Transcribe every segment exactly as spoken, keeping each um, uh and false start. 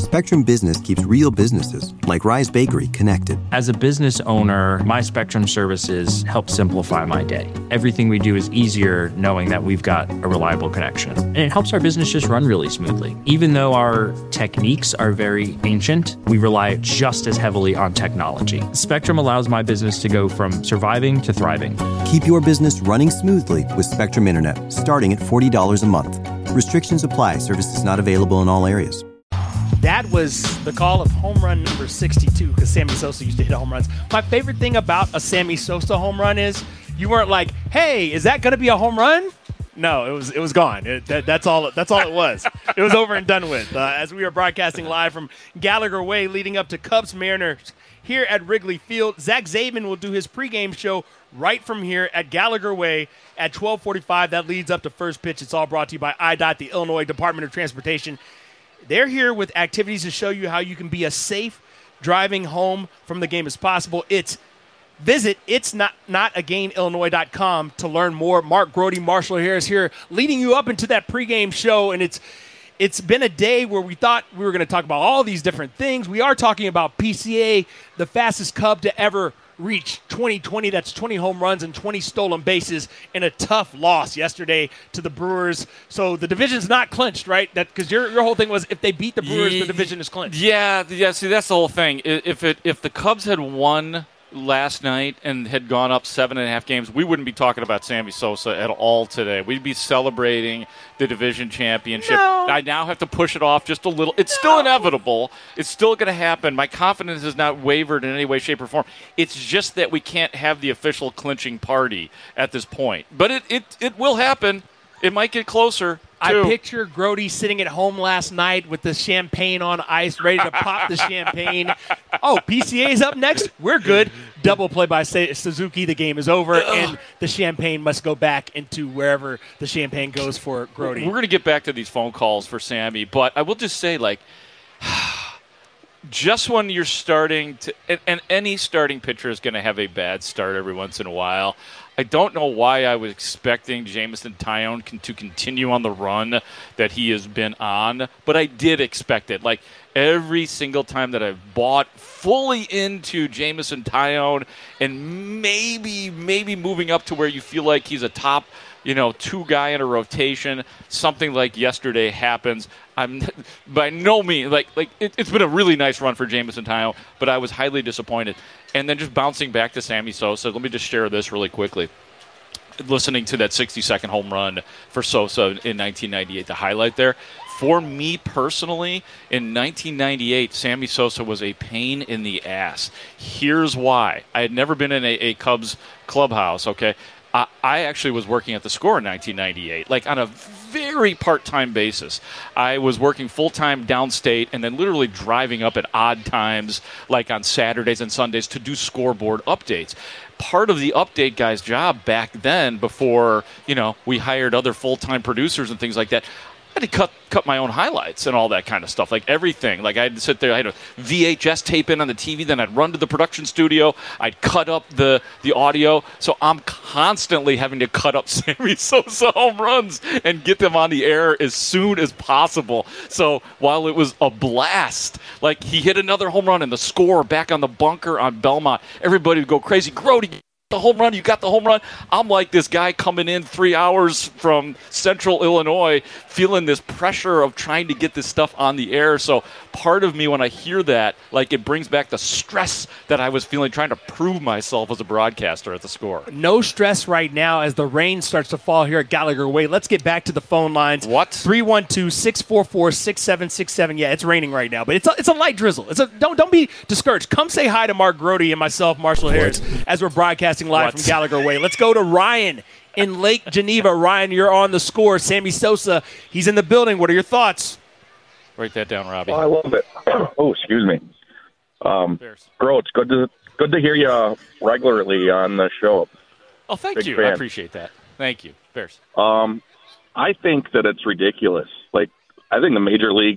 Spectrum Business keeps real businesses, like Rise Bakery, connected. As a business owner, my Spectrum services help simplify my day. Everything we do is easier knowing that we've got a reliable connection. And it helps our business just run really smoothly. Even though our techniques are very ancient, we rely just as heavily on technology. Spectrum allows my business to go from surviving to thriving. Keep your business running smoothly with Spectrum Internet, starting at forty dollars a month. Restrictions apply. Services not available in all areas. That was the call of home run number sixty-two, because Sammy Sosa used to hit home runs. My favorite thing about a Sammy Sosa home run is you weren't like, hey, is that going to be a home run? No, it was it was gone. It, that, that's all That's all it was. It was over and done with. Uh, as we are broadcasting live from Gallagher Way leading up to Cubs Mariners here at Wrigley Field. Zach Zaidman will do his pregame show right from here at Gallagher Way at twelve forty-five. That leads up to first pitch. It's all brought to you by I D O T, the Illinois Department of Transportation. They're here with activities to show you how you can be as safe driving home from the game as possible. It's visit it's not not a gain illinois dot com to learn more. Mark Grody, Marshall Harris here, leading you up into that pregame show, and it's it's been a day where we thought we were going to talk about all these different things. We are talking about P C A, the fastest Cub to ever reach twenty twenty. That's twenty home runs and twenty stolen bases in a tough loss yesterday to the Brewers. So the division's not clinched, right? That because your your whole thing was if they beat the Brewers, the division is clinched. Yeah, yeah. See, that's the whole thing. If it if the Cubs had won last night and had gone up seven and a half games, we wouldn't be talking about Sammy Sosa at all today. We'd be celebrating the division championship. No. I now have to push it off just a little. It's no. still inevitable. It's still going to happen. My confidence has not wavered in any way, shape, or form. It's just that we can't have the official clinching party at this point. But it it, it will happen. It might get closer. I picture Grody sitting at home last night with the champagne on ice, ready to pop the champagne. Oh, P C A's up next? We're good. Double play by Suzuki. The game is over, and the champagne must go back into wherever the champagne goes for Grody. We're going to get back to these phone calls for Sammy, but I will just say, like, just when you're starting to – and any starting pitcher is going to have a bad start every once in a while. I don't know why I was expecting Jameson Taillon to continue on the run that he has been on, but I did expect it. Like, every single time that I've bought fully into Jameson Taillon and maybe, maybe moving up to where you feel like he's a top, you know, two guy in a rotation, something like yesterday happens. I'm by no means like like it, it's been a really nice run for Jameson Taillon, but I was highly disappointed. And then just bouncing back to Sammy Sosa, let me just share this really quickly. Listening to that sixty-second home run for Sosa in nineteen ninety-eight, the highlight there. For me personally, in nineteen ninety-eight, Sammy Sosa was a pain in the ass. Here's why. I had never been in a, a Cubs clubhouse, okay? I, I actually was working at the Score in nineteen ninety-eight, like on a very part-time basis. I was working full-time downstate and then literally driving up at odd times, like on Saturdays and Sundays, to do scoreboard updates. Part of the update guy's job back then, before, you know, we hired other full-time producers and things like that, I had to cut cut my own highlights and all that kind of stuff, like everything. Like I had to sit there, I had a V H S tape in on the T V, then I'd run to the production studio, I'd cut up the, the audio. So I'm constantly having to cut up Sammy Sosa home runs and get them on the air as soon as possible. So while it was a blast, like he hit another home run and the Score back on the bunker on Belmont, everybody would go crazy. Grody, the home run, you got the home run. I'm like this guy coming in three hours from central Illinois feeling this pressure of trying to get this stuff on the air. So part of me, when I hear that, like it brings back the stress that I was feeling trying to prove myself as a broadcaster at the Score. No stress right now as the rain starts to fall here at Gallagher Way. Let's get back to the phone lines. What? three one two, six four four, six seven six seven. Yeah, it's raining right now, but it's a, it's a light drizzle. It's a don't don't be discouraged. Come say hi to Mark Grody and myself, Marshall Harris, as we're broadcasting live what? from Gallagher Way. Let's go to Ryan in Lake Geneva. Ryan, you're on the Score. Sammy Sosa, he's in the building. What are your thoughts? Write that down, Robbie. Oh, I love it. Oh, excuse me. Um, Bro, it's good to good to hear you uh, regularly on the show. Oh, thank Big you. fan. I appreciate that. Thank you, Bears. Um, I think that it's ridiculous. Like, I think the Major League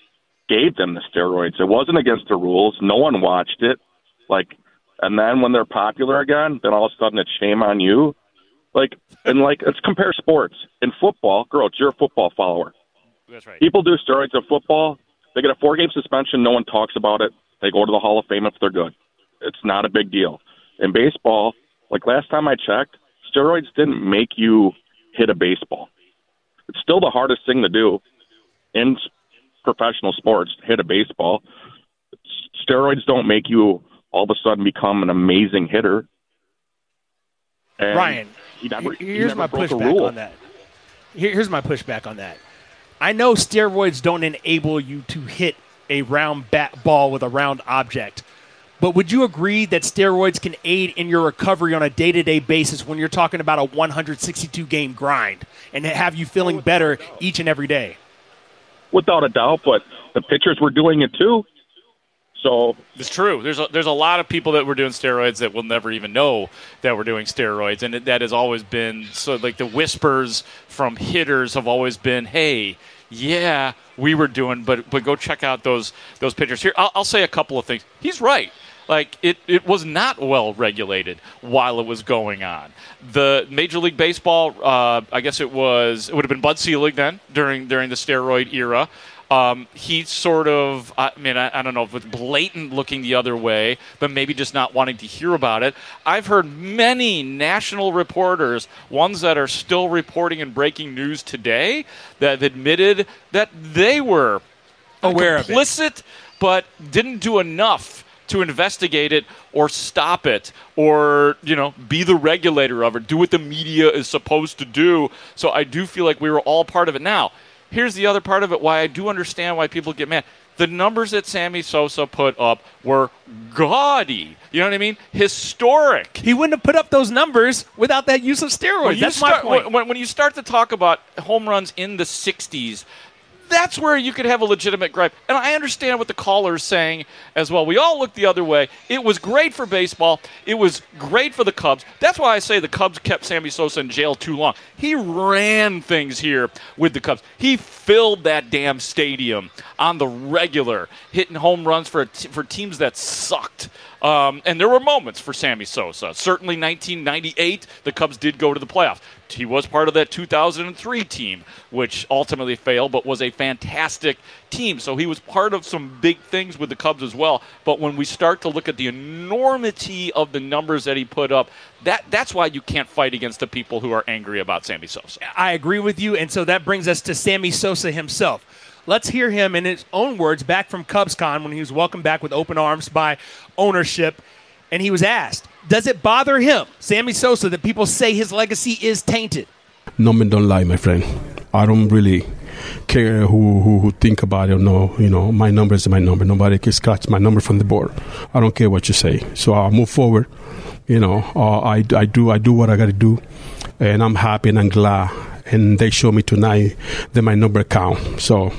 gave them the steroids. It wasn't against the rules. No one watched it. Like, and then when they're popular again, then all of a sudden it's shame on you. Like, and like, let's compare sports. In football, girls, you're a football follower. That's right. People do steroids in football. They get a four-game suspension. No one talks about it. They go to the Hall of Fame if they're good. It's not a big deal. In baseball, like last time I checked, steroids didn't make you hit a baseball. It's still the hardest thing to do in professional sports, hit a baseball. Steroids don't make you all of a sudden become an amazing hitter. And Ryan, he never, here's he never my broke a pushback rule. on that. Here, here's my pushback on that. I know steroids don't enable you to hit a round bat ball with a round object, but would you agree that steroids can aid in your recovery on a day-to-day basis when you're talking about a one hundred sixty-two game grind and have you feeling better each and every day? Without a doubt, but the pitchers were doing it too. So it's true. There's a, there's a lot of people that were doing steroids that will never even know that we're doing steroids, and it, that has always been so. Like the whispers from hitters have always been, "Hey, yeah, we were doing, but but go check out those those pitchers." Here, I'll, I'll say a couple of things. He's right. Like it, it was not well regulated while it was going on. The Major League Baseball, uh, I guess it was, it would have been Bud Selig then during during the steroid era. Um, he sort of, I mean, I, I don't know if it's blatant looking the other way, but maybe just not wanting to hear about it. I've heard many national reporters, ones that are still reporting and breaking news today, that have admitted that they were aware of it, complicit, but didn't do enough to investigate it or stop it or, you know, be the regulator of it, do what the media is supposed to do. So I do feel like we were all part of it. Now, here's the other part of it, why I do understand why people get mad. The numbers that Sammy Sosa put up were gaudy. You know what I mean? Historic. He wouldn't have put up those numbers without that use of steroids. When That's start, my point. When, when you start to talk about home runs in the sixties, that's where you could have a legitimate gripe. And I understand what the caller is saying as well. We all look the other way. It was great for baseball. It was great for the Cubs. That's why I say the Cubs kept Sammy Sosa in jail too long. He ran things here with the Cubs. He filled that damn stadium on the regular, hitting home runs for, for teams that sucked. Um, and there were moments for Sammy Sosa. Certainly nineteen ninety-eight, the Cubs did go to the playoffs. He was part of that two thousand three team, which ultimately failed, but was a fantastic team. So he was part of some big things with the Cubs as well. But when we start to look at the enormity of the numbers that he put up, that that's why you can't fight against the people who are angry about Sammy Sosa. I agree with you, and so that brings us to Sammy Sosa himself. Let's hear him in his own words back from CubsCon when he was welcomed back with open arms by ownership, and he was asked, does it bother him, Sammy Sosa, that people say his legacy is tainted? Numbers don't lie, my friend. I don't really care who, who, who think about it or no. You know, my number is my number. Nobody can scratch my number from the board. I don't care what you say. So I'll move forward. You know, uh, I, I do I do what I got to do, and I'm happy and I'm glad. And they show me tonight that my number count. So.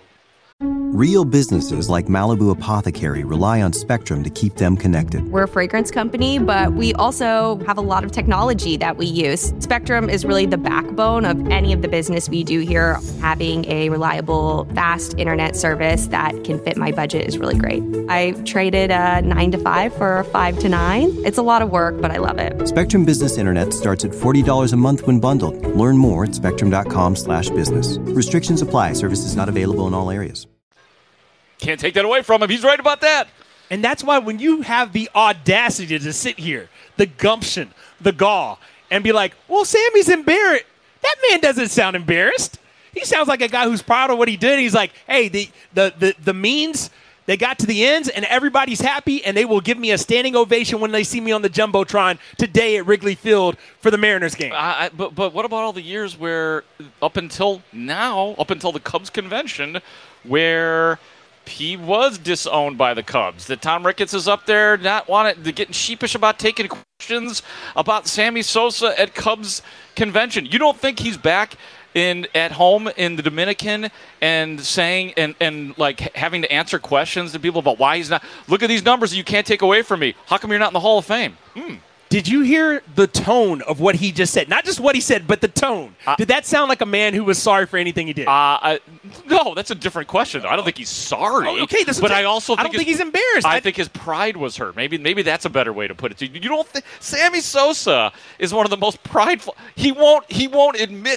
Real businesses like Malibu Apothecary rely on Spectrum to keep them connected. We're a fragrance company, but we also have a lot of technology that we use. Spectrum is really the backbone of any of the business we do here. Having a reliable, fast internet service that can fit my budget is really great. I traded a nine to five for a five to nine. It's a lot of work, but I love it. Spectrum Business Internet starts at forty dollars a month when bundled. Learn more at spectrum.com slash business. Restrictions apply. Services not available in all areas. Can't take that away from him. He's right about that. And that's why when you have the audacity to sit here, the gumption, the gall, and be like, well, Sammy's embarrassed. That man doesn't sound embarrassed. He sounds like a guy who's proud of what he did. He's like, hey, the the the, the means, they got to the ends, and everybody's happy, and they will give me a standing ovation when they see me on the Jumbotron today at Wrigley Field for the Mariners game. I, I, but, but what about all the years where, up until now, up until the Cubs convention, where he was disowned by the Cubs? That Tom Ricketts is up there not wanting, getting sheepish about taking questions about Sammy Sosa at Cubs convention. You don't think he's back in at home in the Dominican and saying and, and like having to answer questions to people about why he's not? Look at these numbers that you can't take away from me. How come you're not in the Hall of Fame? Hmm. Did you hear the tone of what he just said? Not just what he said, but the tone. Uh, Did that sound like a man who was sorry for anything he did? Uh, I, no, that's a different question. I don't think he's sorry. Oh, okay, this but I also think I don't his, think he's embarrassed. I, I think his pride was hurt. Maybe maybe that's a better way to put it. You don't think Sammy Sosa is one of the most prideful? He won't he won't admit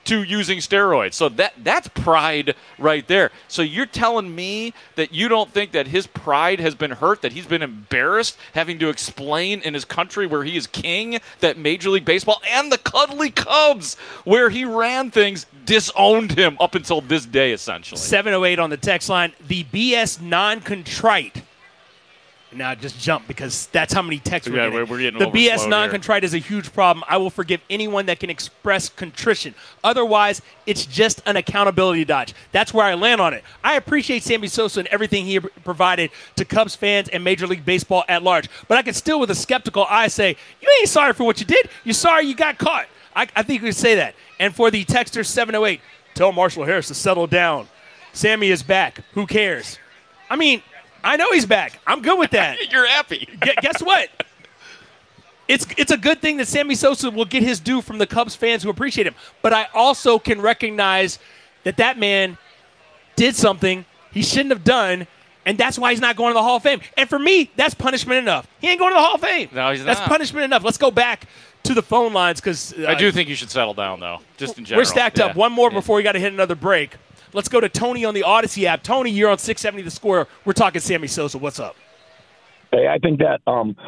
to using steroids. So that that's pride right there. So you're telling me that you don't think that his pride has been hurt, that he's been embarrassed having to explain in his country where he is king that Major League Baseball and the cuddly Cubs, where he ran things, disowned him up until this day, essentially. seven oh eight on the text line. The B S non-contrite. Now just jump because that's how many texts we're Yeah, getting. we're- we're getting the B S overflowed non-contrite is a huge problem. I will forgive anyone that can express contrition. Otherwise, it's just an accountability dodge. That's where I land on it. I appreciate Sammy Sosa and everything he provided to Cubs fans and Major League Baseball at large. But I can still, with a skeptical eye, say, you ain't sorry for what you did. You're sorry you got caught. I, I think we could say that. And for the texter seven oh eight, tell Marshall Harris to settle down. Sammy is back. Who cares? I mean, I know he's back. I'm good with that. You're happy. Gu- guess what? It's it's a good thing that Sammy Sosa will get his due from the Cubs fans who appreciate him. But I also can recognize that that man did something he shouldn't have done, and that's why he's not going to the Hall of Fame. And for me, that's punishment enough. He ain't going to the Hall of Fame. No, he's That's not. punishment enough. Let's go back to the phone lines because uh, I do think you should settle down, though, just in general. we're stacked up. Yeah. One more Yeah. before we got to hit another break. Let's go to Tony on the Odyssey app. Tony, you're on six seventy The Score. We're talking Sammy Sosa. What's up? Hey, I think that um,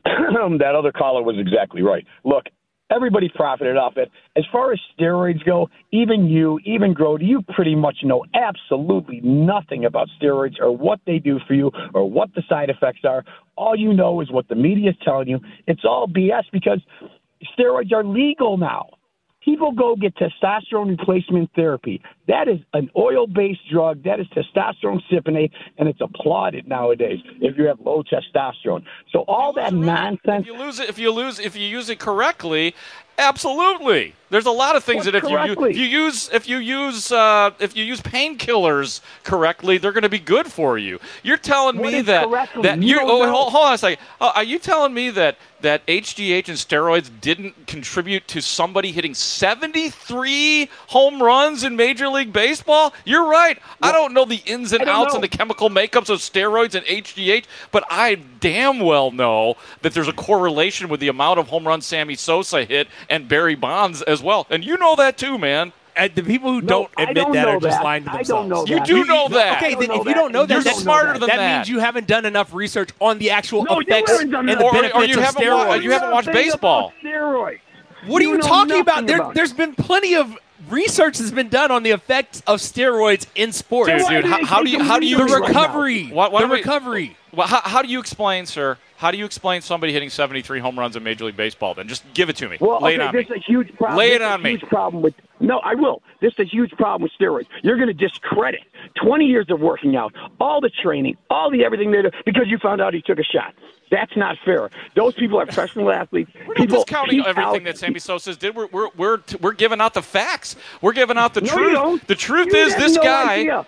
that other caller was exactly right. Look, everybody profited off it. As far as steroids go, even you, even Grody, you pretty much know absolutely nothing about steroids or what they do for you or what the side effects are. All you know is what the media is telling you. It's all B S because steroids are legal now. People go get testosterone replacement therapy. That is an oil-based drug. That is testosterone cypionate, and it's applauded nowadays if you have low testosterone. So all that nonsense. If you lose it, if you lose, if you use it correctly, absolutely. There's a lot of things What that if you, correctly? if you use if you use uh, if you use painkillers correctly, they're going to be good for you. You're telling What me is that correctly? that You you're don't oh, know. hold, hold on a second. Uh, are you telling me that that H G H and steroids didn't contribute to somebody hitting seventy-three home runs in Major League Baseball? You're right. I don't know the ins and I don't outs know. and the chemical makeups of steroids and H G H, but I damn well know that there's a correlation with the amount of home runs Sammy Sosa hit and Barry Bonds as well. And you know that too, man. Uh, the people who No, don't I admit don't that know are just that. lying to I themselves. don't know You that. do know that. Okay, I don't then know if you that. don't know that, You're that's smarter than that that. means you haven't done enough research on the actual No, you effects haven't done and the enough. Or- or benefits you of haven't wa- steroids. you haven't watched Nothing baseball. about steroids. What are you, You know talking about? nothing There, about it. there's been plenty of research that's been done on the effects of steroids in sports. Dude, why dude, do how, they how do take you them how do you the right now? recovery. Why- why the don't we- recovery. Well, how, how do you explain, sir? How do you explain somebody hitting seventy-three home runs in Major League Baseball? Then just give it to me. Well, Lay okay, it on this me. is a huge problem. Lay it This is on a me. huge problem with. No, I will. This is a huge problem with steroids. You're going to discredit twenty years of working out, all the training, all the everything they do, because you found out he took a shot. That's not fair. Those people are professional athletes. We're not people discounting peak everything out. that Sammy Sosa did. We're we're we're t- we're giving out the facts. We're giving out the No, truth. you don't. The truth You is, have this no guy. idea.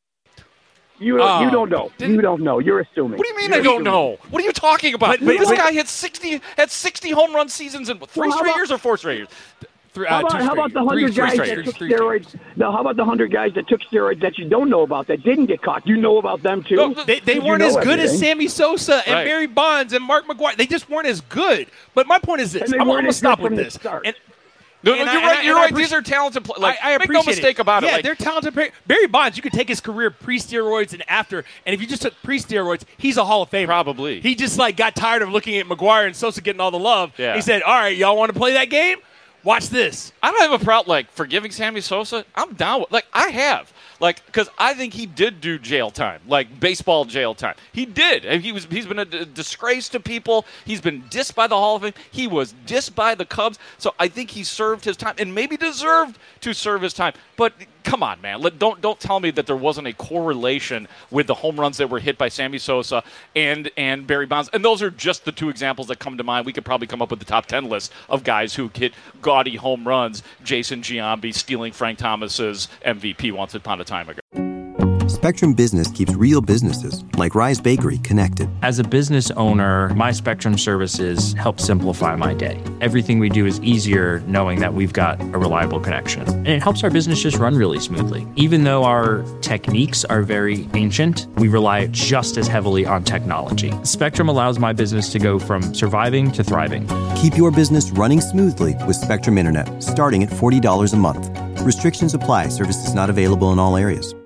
You don't, Oh, you don't know. didn't- You don't know. You're assuming. What do you mean You're I don't assuming. know? What are you talking about? But- but- this but- guy hit sixty had sixty home run seasons in what, three Well, how straight about- years or four straight years. Three, How uh, about, two how straight about the years. hundred Three- three guys straight that years. took Three straight years. steroids? No, how about the hundred guys that took steroids that you don't know about that didn't get caught? You know about them too. No, They, they You weren't know as good as everything. Sammy Sosa and Right. Barry Bonds and Mark McGwire. They just weren't as good. But my point is this. And they I'm, I'm weren't going to as stop good with from the this. start. And, No, no, and I- you're and I- right. You're and I right. appreci- These are talented players. Like, I, I make appreciate no mistake it. about yeah, it. Like, they're talented. Barry, Barry Bonds, you could take his career pre-steroids and after, and if you just took pre-steroids, he's a Hall of Famer. Probably. He just like got tired of looking at McGuire and Sosa getting all the love. Yeah. He said, "All right, y'all want to play that game? Watch this." I don't have a problem like forgiving Sammy Sosa. I'm down with like I have like because I think he did do jail time, like baseball jail time. He did. And He was. He's been a d- disgrace to people. He's been dissed by the Hall of Fame. He was dissed by the Cubs. So I think he served his time and maybe deserved to serve his time. But come on, man. Let, don't don't tell me that there wasn't a correlation with the home runs that were hit by Sammy Sosa and and Barry Bonds. And those are just the two examples that come to mind. We could probably come up with the top ten list of guys who hit gaudy home runs. Jason Giambi stealing Frank Thomas's M V P once upon a time ago. Spectrum Business keeps real businesses, like Rise Bakery, connected. As a business owner, my Spectrum services help simplify my day. Everything we do is easier knowing that we've got a reliable connection. And it helps our business just run really smoothly. Even though our techniques are very ancient, we rely just as heavily on technology. Spectrum allows my business to go from surviving to thriving. Keep your business running smoothly with Spectrum Internet, starting at forty dollars a month. Restrictions apply. Services not available in all areas.